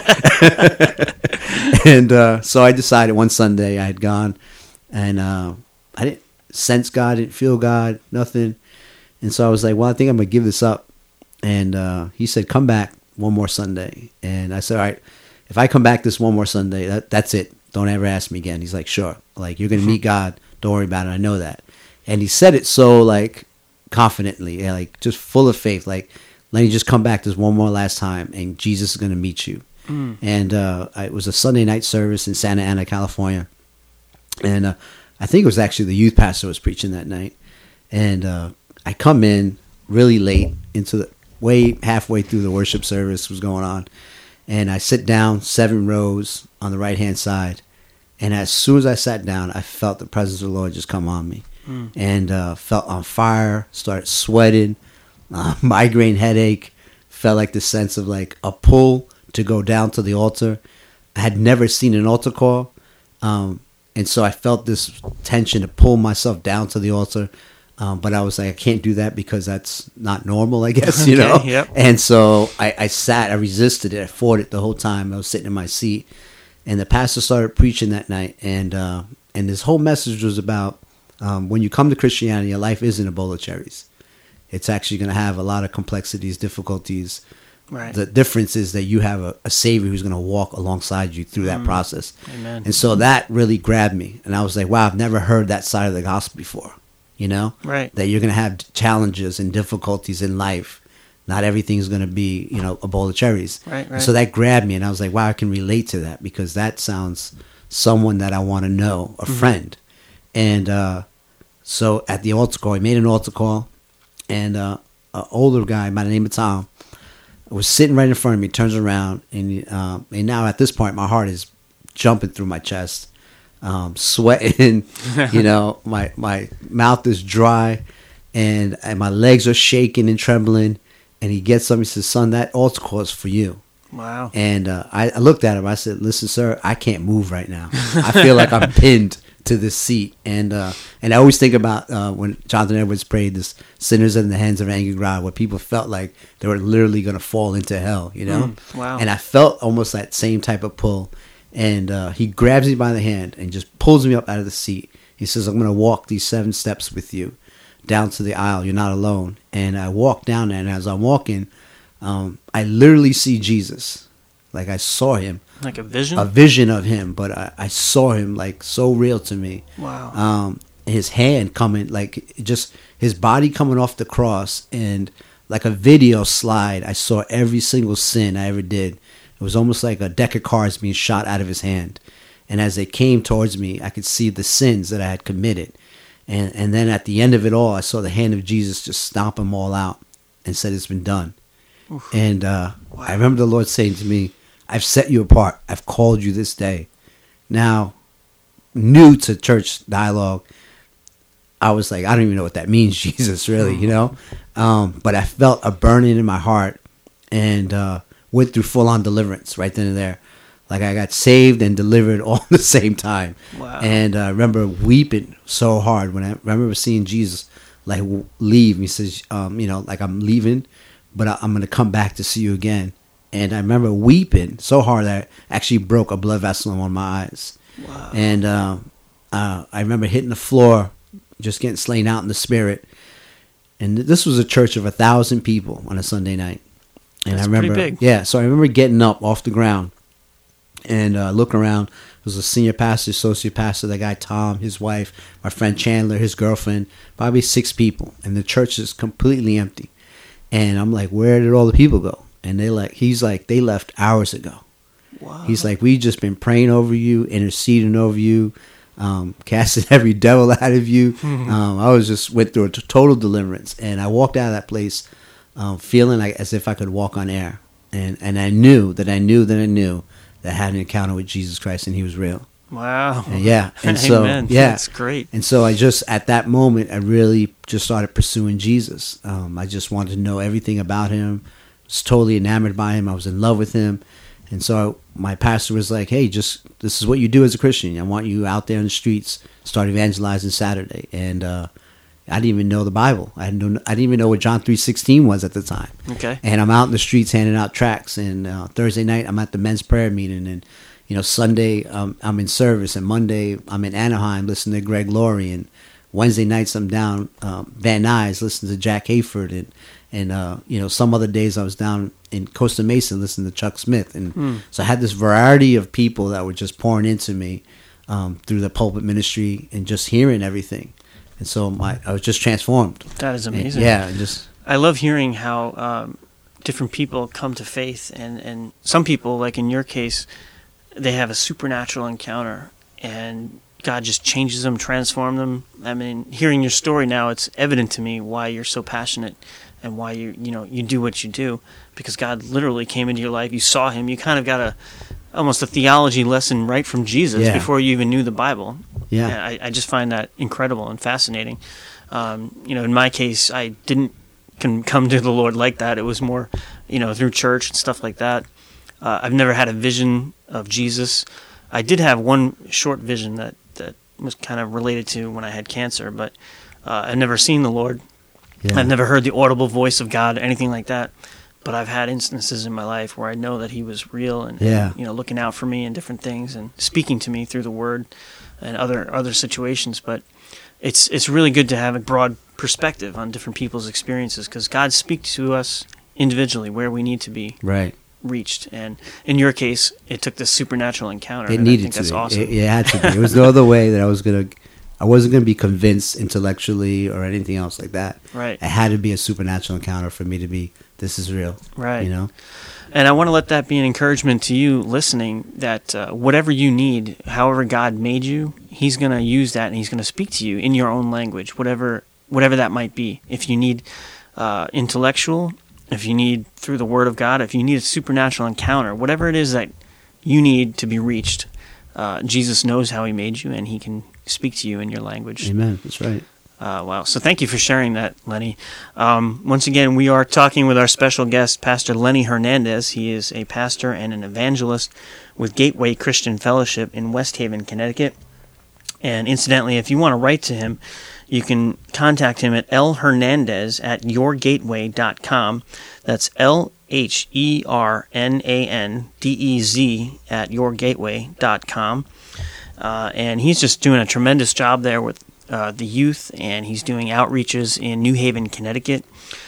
And uh, so I decided one Sunday I had gone, and uh, I didn't sense God, didn't feel God, nothing. And so I was like, well, I think I'm going to give this up. And uh, he said, come back one more Sunday. And I said, all right, if I come back this one more Sunday, that, that's it. Don't ever ask me again. He's like, sure. Like, you're going to meet God. Don't worry about it. I know that. And he said it so, like, confidently, yeah, like, just full of faith. Like, let me just come back this one more last time, and Jesus is going to meet you. Mm. And uh, it was a Sunday night service in Santa Ana, California. And uh, I think it was actually the youth pastor was preaching that night. And uh, I come in really late into the way halfway through the worship service was going on. And I sit down seven rows on the right-hand side. And as soon as I sat down, I felt the presence of the Lord just come on me. Mm. And uh, felt on fire, started sweating, uh, migraine headache, felt like the sense of like a pull to go down to the altar. I had never seen an altar call. Um, and so I felt this tension to pull myself down to the altar. Um, but I was like, I can't do that because that's not normal, I guess, you okay, know? Yep. And so I, I sat, I resisted it, I fought it the whole time. I was sitting in my seat. And the pastor started preaching that night. And uh, and this whole message was about um, when you come to Christianity, your life isn't a bowl of cherries. It's actually going to have a lot of complexities, difficulties. Right. The difference is that you have a, a Savior who's going to walk alongside you through that mm. process. Amen. And so that really grabbed me. And I was like, wow, I've never heard that side of the gospel before. You know? Right. That you're going to have challenges and difficulties in life. Not everything's going to be, you know, a bowl of cherries. Right, right. And so that grabbed me, and I was like, wow, I can relate to that because that sounds someone that I want to know, a mm-hmm. friend. And uh, so at the altar call, he made an altar call, and uh, an older guy by the name of Tom was sitting right in front of me, turns around, and, uh, and now at this point, my heart is jumping through my chest, um, sweating, you know, my, my mouth is dry, and, and my legs are shaking and trembling. And he gets up and he says, son, that altar call is for you. Wow. And uh, I, I looked at him. I said, listen, sir, I can't move right now. I feel like I'm pinned to this seat. And uh, and I always think about uh, when Jonathan Edwards prayed this, sinners in the hands of an angry God, where people felt like they were literally going to fall into hell, you know? Mm, wow. And I felt almost that same type of pull. And uh, he grabs me by the hand and just pulls me up out of the seat. He says, I'm going to walk these seven steps with you down to the aisle. You're not alone. And I walk down there, and as I'm walking, um, I literally see Jesus. Like I saw him. Like a vision? A vision of him, but I, I saw him like so real to me. Wow. Um, his hand coming, like just his body coming off the cross, and like a video slide, I saw every single sin I ever did. It was almost like a deck of cards being shot out of his hand. And as they came towards me, I could see the sins that I had committed. And and then at the end of it all, I saw the hand of Jesus just stomp them all out and said, it's been done. Oof. And uh, wow. I remember the Lord saying to me, I've set you apart. I've called you this day. Now, new to church dialogue, I was like, I don't even know what that means, Jesus, really, you know? Um, but I felt a burning in my heart and uh, went through full-on deliverance right then and there. Like I got saved and delivered all at the same time. Wow. And uh, I remember weeping so hard when I, I remember seeing Jesus like leave. He says, um, you know, like I'm leaving, but I, I'm going to come back to see you again. And I remember weeping so hard that I actually broke a blood vessel in one of my eyes. Wow. And uh, uh, I remember hitting the floor, just getting slain out in the spirit. And this was a church of a thousand people on a Sunday night. And That's I remember, pretty big. yeah, so I remember getting up off the ground and uh, look around. There was a senior pastor, associate pastor, the guy Tom, his wife, my friend Chandler, his girlfriend, probably six people. And the church is completely empty. And I'm like, where did all the people go? And they like, he's like, they left hours ago. Wow. He's like, we just been praying over you, interceding over you, um, casting every devil out of you. Mm-hmm. Um, I was just went through a t- total deliverance. And I walked out of that place um, feeling like as if I could walk on air. And, and I knew that I knew that I knew that I had an encounter with Jesus Christ and he was real. Wow. And yeah. And so, Amen. yeah. That's great. And so I just, at that moment, I really just started pursuing Jesus. Um, I just wanted to know everything about him. I was totally enamored by him. I was in love with him. And so my pastor was like, hey, just, this is what you do as a Christian. I want you out there in the streets, start evangelizing Saturday. And uh, I didn't even know the Bible. I didn't know, I didn't even know what John three sixteen was at the time. Okay. And I'm out in the streets handing out tracts. And uh, Thursday night, I'm at the men's prayer meeting. And, you know, Sunday, um, I'm in service. And Monday, I'm in Anaheim listening to Greg Laurie. And Wednesday nights, I'm down um, Van Nuys listening to Jack Hayford. And, and uh, you know, some other days I was down in Costa Mesa listening to Chuck Smith. And mm. so I had this variety of people that were just pouring into me um, through the pulpit ministry and just hearing everything. And so my, I was just transformed. That is amazing. And, yeah. Just I love hearing how um, different people come to faith. And, and some people, like in your case, they have a supernatural encounter and God just changes them, transforms them. I mean, hearing your story now, it's evident to me why you're so passionate and why you you know you do what you do, because God literally came into your life. You saw Him. You kind of got a almost a theology lesson right from Jesus Yeah. before you even knew the Bible. Yeah. And I, I just find that incredible and fascinating. Um, you know, in my case, I didn't can come to the Lord like that. It was more, you know, through church and stuff like that. Uh, I've never had a vision of Jesus. I did have one short vision that, that was kind of related to when I had cancer, but uh, I've never seen the Lord. Yeah. I've never heard the audible voice of God or anything like that. But I've had instances in my life where I know that He was real and, Yeah. and you know, looking out for me in different things and speaking to me through the Word and other other situations. But it's it's really good to have a broad perspective on different people's experiences, because God speaks to us individually where we need to be Right. reached. And in your case, it took this supernatural encounter. It and needed I think to that's be. awesome. It, it had to be. There was no other way that I was gonna. I wasn't gonna be convinced intellectually or anything else like that. Right. It had to be a supernatural encounter for me to be. This is real. Right. You know. And I want to let that be an encouragement to you listening, that uh, whatever you need, however God made you, He's going to use that and He's going to speak to you in your own language, whatever whatever that might be. If you need uh, intellectual, if you need through the Word of God, if you need a supernatural encounter, whatever it is that you need to be reached, uh, Jesus knows how He made you, and He can speak to you in your language. Amen. That's right. Uh, wow. So thank you for sharing that, Lenny. Um, once again, we are talking with our special guest, Pastor Lenny Hernandez. He is a pastor and an evangelist with Gateway Christian Fellowship in West Haven, Connecticut. And incidentally, if you want to write to him, you can contact him at lhernandez at yourgateway dot com. That's L H E R N A N D E Z at yourgateway dot com. Uh, and he's just doing a tremendous job there with uh, the youth, and he's doing outreaches in New Haven, Connecticut.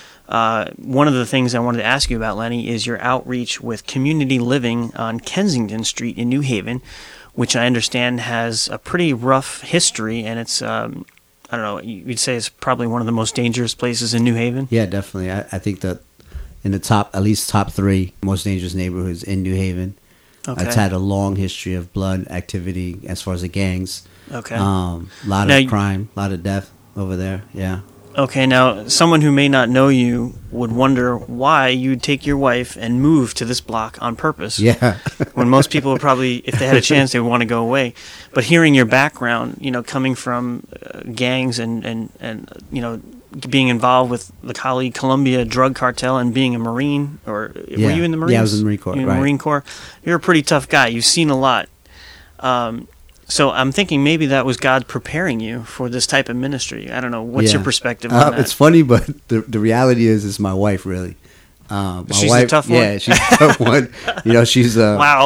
Uh, one of the things I wanted to ask you about, Lenny, is your outreach with Community Living on Kensington Street in New Haven, which I understand has a pretty rough history, and it's, um, I don't know, you'd say it's probably one of the most dangerous places in New Haven? Yeah, definitely. I, I think that in the top, at least top three most dangerous neighborhoods in New Haven. Okay. It's had a long history of blood activity as far as the gangs. Okay. Um, a lot Now of you- crime, a lot of death over there. Yeah. Okay, now, someone who may not know you would wonder why you'd take your wife and move to this block on purpose. Yeah. When most people would probably, if they had a chance, they would want to go away. But hearing your background, you know, coming from uh, gangs and, and, and, you know, being involved with the Cali Columbia drug cartel and being a Marine, or Yeah. were you in the Marines? Yeah, I was in the Marine Corps, You were in the right. Marine Corps. You're a pretty tough guy. You've seen a lot. Um, so I'm thinking maybe that was God preparing you for this type of ministry. I don't know. What's Yeah. your perspective on Uh, that? it's funny, but the the reality is, it's my wife really. Uh, my She's the wife, tough one? Yeah, she's the tough one. You know, she's a Wow.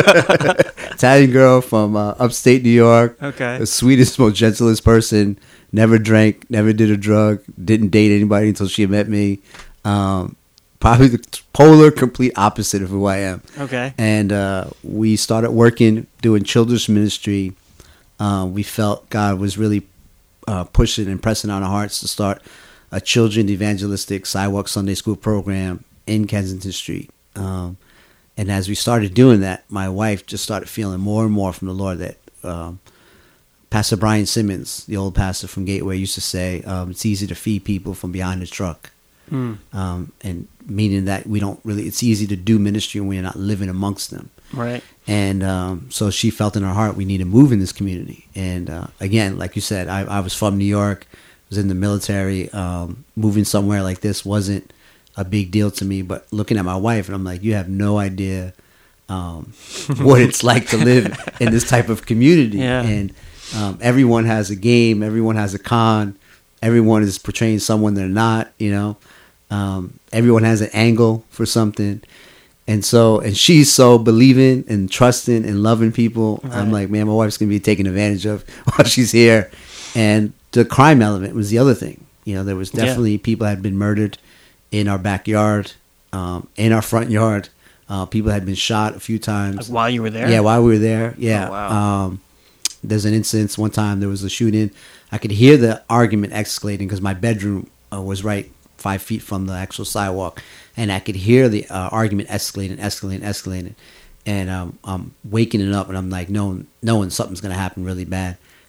Italian girl from uh, upstate New York. Okay. The sweetest, most gentlest person. Never drank, never did a drug, didn't date anybody until she met me. Um, probably the polar, complete opposite of who I am. Okay. And uh, we started working, doing children's ministry. Uh, we felt God was really uh, pushing and pressing on our hearts to start a children evangelistic sidewalk Sunday school program in Kensington Street. Um, and as we started doing that, my wife just started feeling more and more from the Lord that um, Pastor Brian Simmons, the old pastor from Gateway, used to say, um, it's easy to feed people from behind the truck. Mm. Um, and meaning that we don't really, it's easy to do ministry when we're not living amongst them. Right. And um, so she felt in her heart, we need to move in this community. And uh, again, like you said, I, I was from New York, was in the military. Um, moving somewhere like this wasn't a big deal to me. But looking at my wife, and I'm like, you have no idea um, what it's like to live in this type of community. Yeah. And um, everyone has a game, everyone has a con, everyone is portraying someone they're not, you know. Um, everyone has an angle for something. And so, and she's so believing and trusting and loving people. Right. I'm like, man, my wife's going to be taken advantage of while she's here. And the crime element was the other thing. You know, there was definitely Yeah. people had been murdered in our backyard, um, in our front yard. Uh, people had been shot a few times. Like while you were there? Yeah, while we were there. Yeah. Oh, wow. Um, there's an instance one time there was a shooting. I could hear the argument escalating because my bedroom uh, was right five feet from the actual sidewalk, and I could hear the uh, argument escalating, escalating, escalating, and um, I'm waking it up, and I'm like, knowing, knowing something's gonna happen really bad,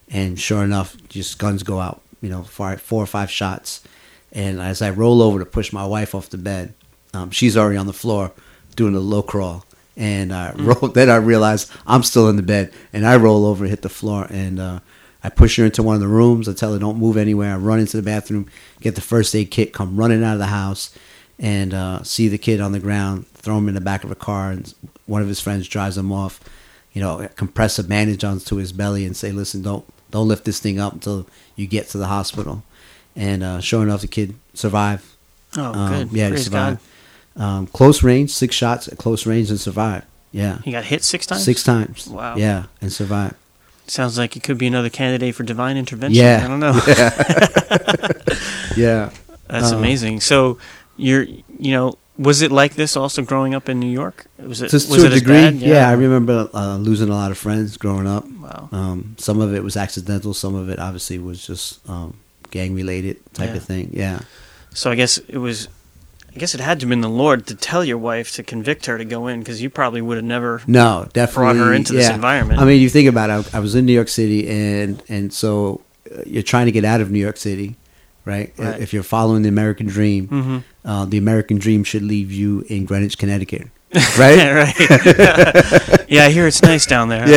and sure enough, just guns go out. You know, four, four or five shots. And as I roll over to push my wife off the bed, um, she's already on the floor doing a low crawl. And I mm. roll, then I realize I'm still in the bed, and I roll over and hit the floor. And uh, I push her into one of the rooms. I tell her don't move anywhere. I run into the bathroom, get the first aid kit, come running out of the house, and uh, see the kid on the ground, throw him in the back of a car, and one of his friends drives him off. You know, compress a bandage onto his belly and say, "Listen, don't don't lift this thing up until you get to the hospital." And uh, sure enough, the kid survived. Oh, um, good. Yeah, Praise he survived. God. Um, close range, six shots at close range and survived. Yeah. He got hit six times? Six times. Wow. Yeah, and survived. Sounds like he could be another candidate for divine intervention. Yeah. I don't know. Yeah. yeah. That's um, amazing. So, you're, you know, was it like this also growing up in New York? Was it, Just was to it a as degree, bad? yeah. yeah. I remember uh, losing a lot of friends growing up. Wow. Um, some of it was accidental. Some of it obviously was just um, gang-related type Yeah. of thing. Yeah. So I guess it was, I guess it had to have been the Lord to tell your wife to convict her to go in, because you probably would have never No, definitely brought her into this yeah. environment. I mean, you think about it. I, I was in New York City, and and so uh, you're trying to get out of New York City, right? Right. If you're following the American dream, Mm-hmm. uh, the American dream should leave you in Greenwich, Connecticut, right? Yeah, right. Yeah, I hear it's nice down there.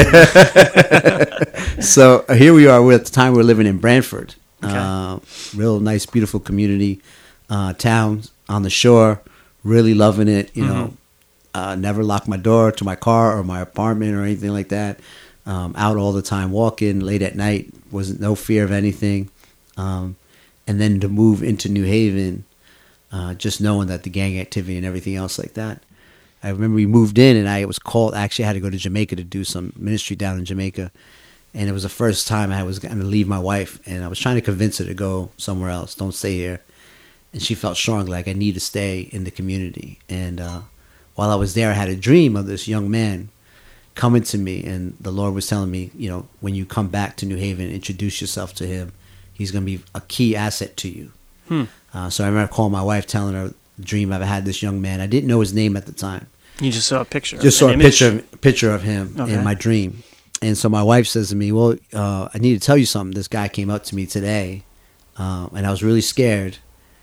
Yeah. So uh, here we are. We're at the time we're living in Brantford. Okay. Uh, real nice, beautiful community, uh, town on the shore. Really loving it. You Mm-hmm. know, uh, never lock my door to my car or my apartment or anything like that. Um, out all the time, walking late at night. Wasn't no fear of anything. Um, and then to move into New Haven, uh, just knowing that the gang activity and everything else like that. I remember we moved in, and I was called. I actually had to go to Jamaica to do some ministry down in Jamaica, and it was the first time I was going to leave my wife, and I was trying to convince her to go somewhere else. Don't stay here. And she felt strong, like I need to stay in the community. And uh, while I was there, I had a dream of this young man coming to me, and the Lord was telling me, you know, when you come back to New Haven, introduce yourself to him. He's going to be a key asset to you. Hmm. Uh, so I remember calling my wife, telling her the dream I've had this young man. I didn't know his name at the time. You just saw a picture. Just an saw a image? picture, picture of him Okay. in my dream. And so my wife says to me, well, uh, I need to tell you something. This guy came up to me today, uh, and I was really scared.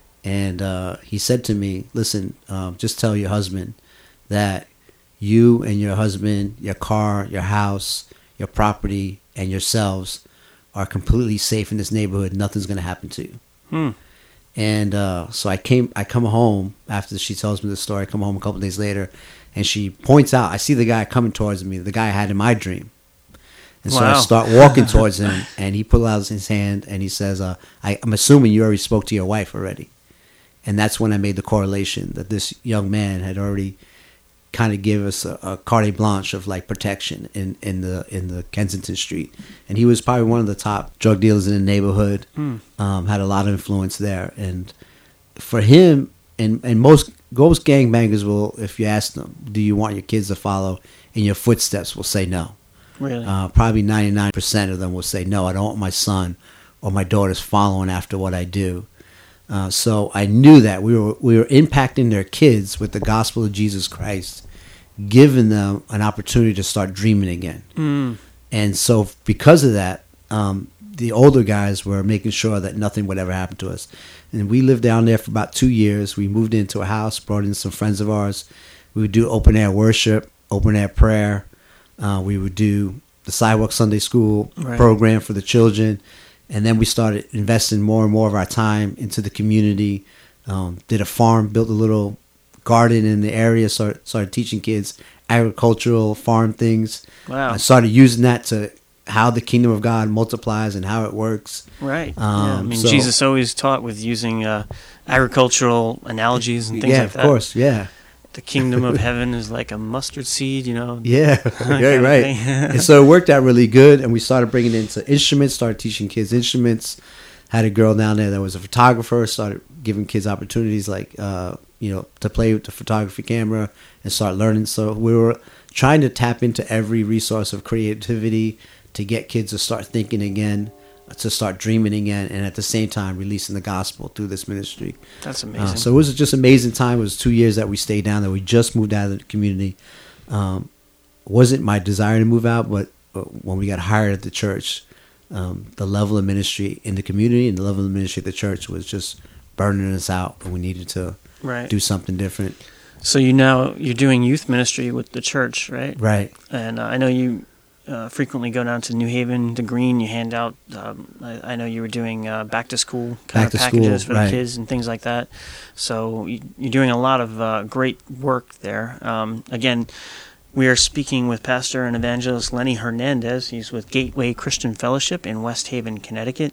And uh, he said to me, listen, uh, just tell your husband that you and your husband, your car, your house, your property, and yourselves are completely safe in this neighborhood. Nothing's going to happen to you. Hmm. And uh, so I came. I come home after she tells me the story. I come home a couple days later, and she points out. I see the guy coming towards me. The guy I had in my dream. And so Wow. I start walking towards him, and he pulls out his hand, and he says, uh, I, "I'm assuming you already spoke to your wife already." And that's when I made the correlation that this young man had already kind of give us a, a carte blanche of like protection in, in the in the Kensington Street, and he was probably one of the top drug dealers in the neighborhood. Mm. Um, had a lot of influence there, and for him, and and most most gangbangers will, if you ask them, do you want your kids to follow in your footsteps, will say no. Really? Uh, probably ninety-nine percent of them will say no. I don't want my son or my daughters following after what I do. Uh, so I knew that we were we were impacting their kids with the gospel of Jesus Christ, giving them an opportunity to start dreaming again. Mm. And so because of that, um, the older guys were making sure that nothing would ever happen to us. And we lived down there for about two years. We moved into a house, brought in some friends of ours. We would do open air worship, open air prayer. Uh, we would do the Sidewalk Sunday School Right. program for the children. And then we started investing more and more of our time into the community. Um, did a farm, built a little garden in the area, started, started teaching kids agricultural farm things. Wow. I started using that to how the kingdom of God multiplies and how it works. Right. Um, yeah. I mean, so- Jesus always taught with using uh, agricultural analogies and things yeah, like that. of course, yeah. The kingdom of heaven is like a mustard seed, you know. Yeah, kind yeah, of right. thing. And so it worked out really good, and we started bringing into instruments, started teaching kids instruments. Had a girl down there that was a photographer, started giving kids opportunities like, uh, you know, to play with the photography camera and start learning. So we were trying to tap into every resource of creativity to get kids to start thinking again, to start dreaming again, and at the same time releasing the gospel through this ministry. That's amazing. Uh, so it was just an amazing time. It was two years that we stayed down there. We just moved out of the community. Um, wasn't my desire to move out, but, but when we got hired at the church, Um, the level of ministry in the community and the level of ministry at the church was just burning us out, and we needed to right. do something different. So you now you're doing youth ministry with the church, right? Right. And uh, I know you uh, frequently go down to New Haven, the Green. You hand out. Um, I, I know you were doing uh, back to school kind back of to packages school, for right. the kids and things like that. So you, you're doing a lot of uh, great work there. Um, again, we are speaking with Pastor and Evangelist Lenny Hernandez. He's with Gateway Christian Fellowship in West Haven, Connecticut.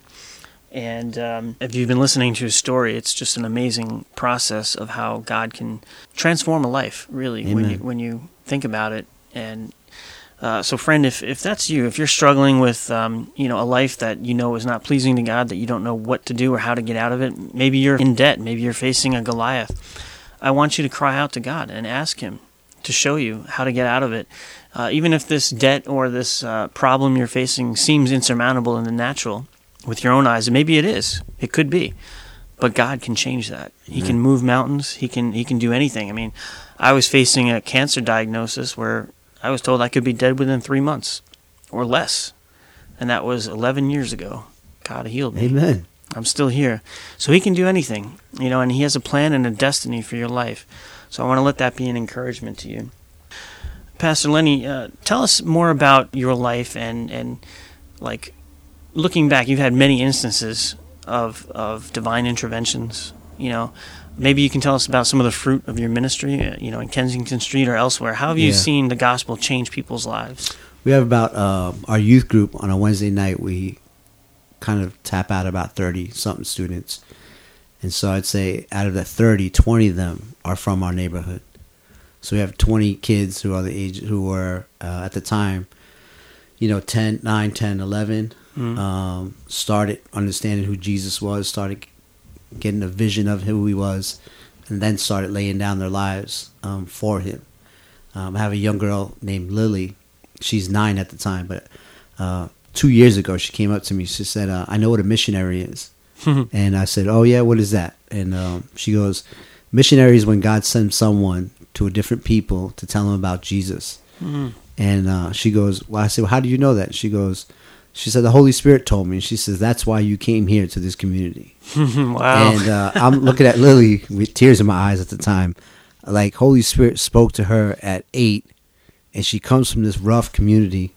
And um, if you've been listening to his story, it's just an amazing process of how God can transform a life, really, Amen. when you when you think about it. And uh, so, friend, if, if that's you, if you're struggling with um, you know a life that you know is not pleasing to God, that you don't know what to do or how to get out of it, maybe you're in debt, maybe you're facing a Goliath, I want you to cry out to God and ask Him to show you how to get out of it. Uh, even if this debt or this uh, problem you're facing seems insurmountable in the natural, with your own eyes, and maybe it is, it could be, but God can change that. He Mm-hmm. can move mountains. He can He can do anything. I mean, I was facing a cancer diagnosis where I was told I could be dead within three months or less, and that was eleven years ago. God healed me. Amen. I'm still here. So He can do anything, you know, and He has a plan and a destiny for your life. So I want to let that be an encouragement to you. Pastor Lenny, uh, tell us more about your life and, and like, looking back, you've had many instances of of divine interventions. You know, maybe you can tell us about some of the fruit of your ministry, uh, you know, in Kensington Street or elsewhere. How have you Yeah. seen the gospel change people's lives? We have about uh, our youth group on a Wednesday night. We kind of tap out about thirty something students, and so I'd say out of that thirty, twenty of them are from our neighborhood. So we have twenty kids who are the age who were uh, at the time, you know, ten, nine, ten, eleven. Mm-hmm. Um, started understanding who Jesus was, started getting a vision of who He was, and then started laying down their lives um, for Him. Um, I have a young girl named Lily. She's nine at the time, but uh, two years ago she came up to me. She said, uh, "I know what a missionary is," and I said, "Oh yeah, what is that?" And um, she goes, "Missionary is when God sends someone to a different people to tell them about Jesus." Mm-hmm. And uh, she goes, "Well," I said, "Well, how do you know that?" She goes, She said, "The Holy Spirit told me." And she says, "That's why you came here to this community." Wow. And uh, I'm looking at Lily with tears in my eyes at the time. Like, Holy Spirit spoke to her at eight, and she comes from this rough community.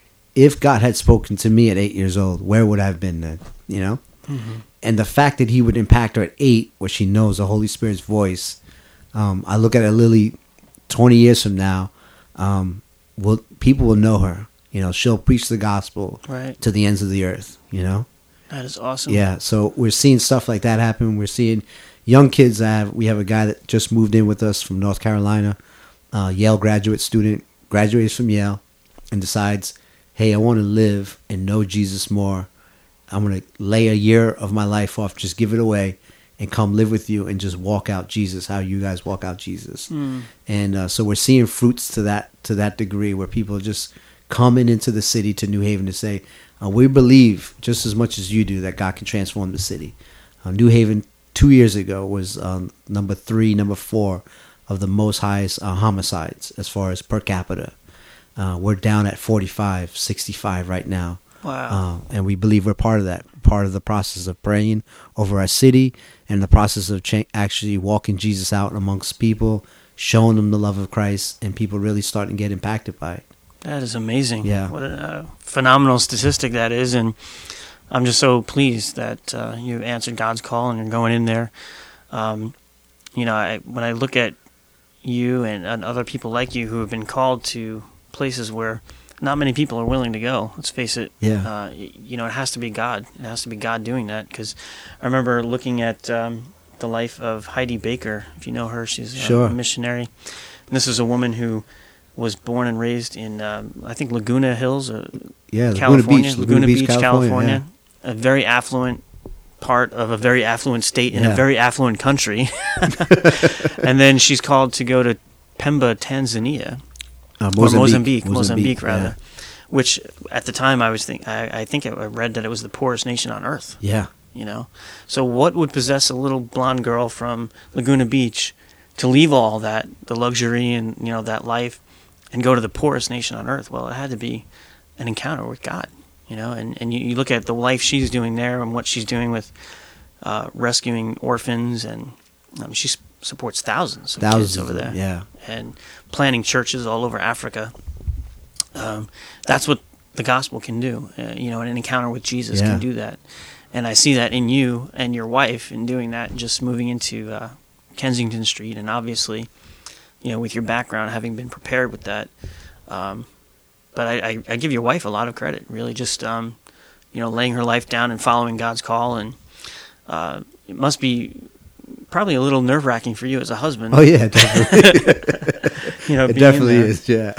If God had spoken to me at eight years old, where would I have been then? You know? Mm-hmm. And the fact that He would impact her at eight, where she knows the Holy Spirit's voice, um, I look at a Lily twenty years from now, um, will people will know her. You know, she'll preach the gospel right. to the ends of the earth, you know? That is awesome. Yeah, so we're seeing stuff like that happen. We're seeing young kids. I have, we have a guy that just moved in with us from North Carolina, uh, Yale graduate student, graduates from Yale, and decides, hey, I want to live and know Jesus more. I'm going to lay a year of my life off, just give it away, and come live with you and just walk out Jesus, how you guys walk out Jesus. Mm. And uh, so we're seeing fruits to that to that degree, where people are just coming into the city to New Haven to say, uh, we believe just as much as you do that God can transform the city. Uh, New Haven two years ago was um, number three, number four of the most highest uh, homicides as far as per capita. Uh, we're down at forty-five, sixty-five right now. Wow. Uh, and we believe we're part of that, part of the process of praying over our city and the process of cha- actually walking Jesus out amongst people, showing them the love of Christ, and people really starting to get impacted by it. That is amazing. Yeah. What a uh, phenomenal statistic that is. And I'm just so pleased that uh, you answered God's call and you're going in there. Um, you know, I, when I look at you and, and other people like you who have been called to places where not many people are willing to go, let's face it. Yeah. Uh, you know, it has to be God. It has to be God doing that. Because I remember looking at um, the life of Heidi Baker. If you know her, she's a, sure. a missionary. And this is a woman who was born and raised in, um, I think, Laguna Hills, uh, yeah, California. Laguna Beach, Laguna, Laguna Beach, Beach, California. California. Yeah. A very affluent part of a very affluent state in yeah. a very affluent country. And then she's called to go to Pemba, Tanzania. Uh, Mozambique, or Mozambique, Mozambique, Mozambique rather. Yeah. Which, at the time, I was think I, I think I read that it was the poorest nation on earth. Yeah. You know? So what would possess a little blonde girl from Laguna Beach to leave all that, the luxury and, you know, that life, and go to the poorest nation on earth? Well, it had to be an encounter with God. You know, and, and you, you look at the life she's doing there and what she's doing with uh, rescuing orphans, and um, she s- supports thousands of Thousands kids over there. Yeah. And planting churches all over Africa. Um, that's what the gospel can do. Uh, you know, an encounter with Jesus Yeah. can do that. And I see that in you and your wife in doing that, and just moving into uh, Kensington Street, and obviously, you know, with your background, having been prepared with that. Um, but I, I, I give your wife a lot of credit, really, just, um, you know, laying her life down and following God's call. And uh, it must be probably a little nerve-wracking for you as a husband. Oh, yeah, definitely. you know, it being definitely in there. is, yeah.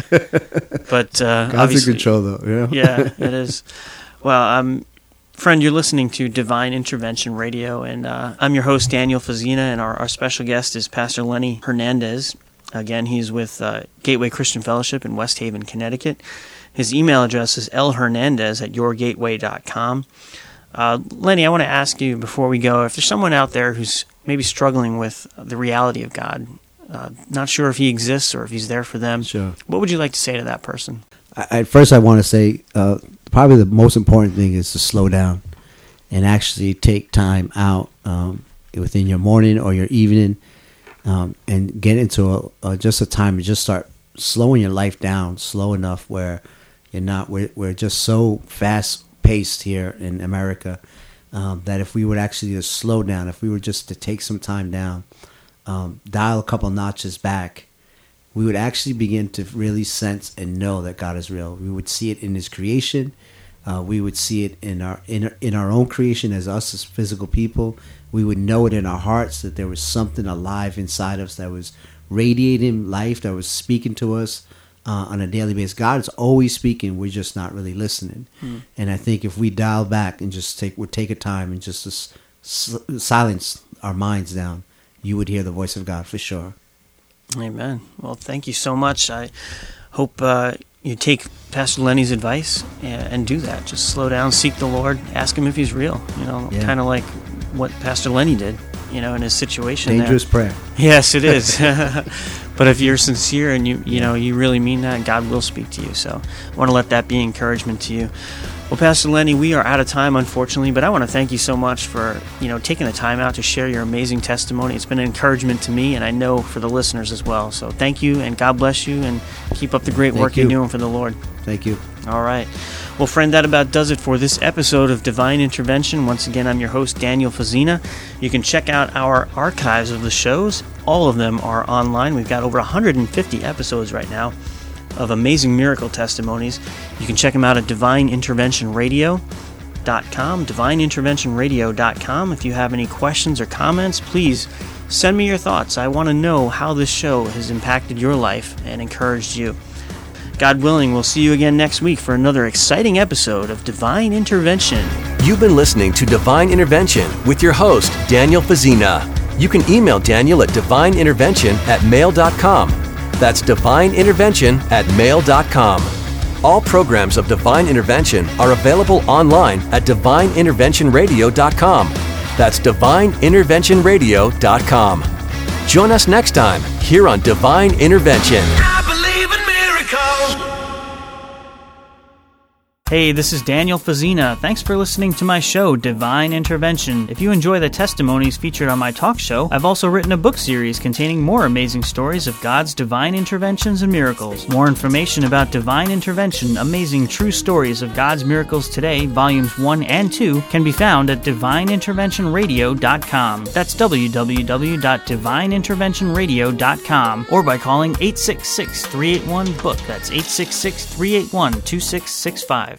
But uh, God's obviously, in control, though. Yeah, yeah, it is. Well, um, friend, you're listening to Divine Intervention Radio, and uh, I'm your host, Daniel Fazina, and our, our special guest is Pastor Lenny Hernandez. Again, he's with uh, Gateway Christian Fellowship in West Haven, Connecticut. His email address is l hernandez at your gateway dot com. Uh, Lenny, I want to ask you before we go, if there's someone out there who's maybe struggling with the reality of God, uh, not sure if he exists or if he's there for them, Sure. what would you like to say to that person? I, at first, I want to say uh, probably the most important thing is to slow down and actually take time out um, within your morning or your evening um, and get into a, a, just a time to just start slowing your life down, slow enough where you're not, we're, we're just so fast paced here in America um, that if we would actually just slow down, if we were just to take some time down, um, dial a couple notches back, we would actually begin to really sense and know that God is real. We would see it in his creation. Uh, we would see it in our, in, in our own creation as us as physical people. We would know it in our hearts that there was something alive inside us that was radiating life, that was speaking to us uh, on a daily basis. God is always speaking. We're just not really listening. Mm. And I think if we dial back and just take, would take a time and just s- s- silence our minds down, you would hear the voice of God for sure. Amen. Well, thank you so much. I hope uh, you take Pastor Lenny's advice and, and do that. Just slow down, seek the Lord, ask him if he's real. You know, Yeah. kind of like what Pastor Lenny did, you know, in his situation. Dangerous there. prayer. Yes, it is. But if you're sincere and you you know you really mean that, God will speak to you. So I want to let that be encouragement to you. Well, Pastor Lenny, we are out of time, unfortunately, but I want to thank you so much for, you know, taking the time out to share your amazing testimony. It's been an encouragement to me, and I know for the listeners as well. So thank you, and God bless you, and keep up the great Thank work you. you're doing for the Lord. Thank you. All right. Well, friend, that about does it for this episode of Divine Intervention. Once again, I'm your host, Daniel Fazina. You can check out our archives of the shows. All of them are online. We've got over one hundred fifty episodes right now of amazing miracle testimonies. You can check them out at divine intervention radio dot com, divine intervention radio dot com. If you have any questions or comments, please send me your thoughts. I want to know how this show has impacted your life and encouraged you. God willing, we'll see you again next week for another exciting episode of Divine Intervention. You've been listening to Divine Intervention with your host, Daniel Fazina. You can email Daniel at divine intervention at mail dot com. That's divine intervention at mail dot com. All programs of Divine Intervention are available online at divine intervention radio dot com. That's divine intervention radio dot com. Join us next time here on Divine Intervention. I believe in miracles. Hey, this is Daniel Fazina. Thanks for listening to my show, Divine Intervention. If you enjoy the testimonies featured on my talk show, I've also written a book series containing more amazing stories of God's divine interventions and miracles. More information about Divine Intervention, Amazing True Stories of God's Miracles Today, Volumes one and two, can be found at divine intervention radio dot com. That's w w w dot divine intervention radio dot com, or by calling eight six six, three eight one, B O O K. That's eight six six, three eight one, two six six five.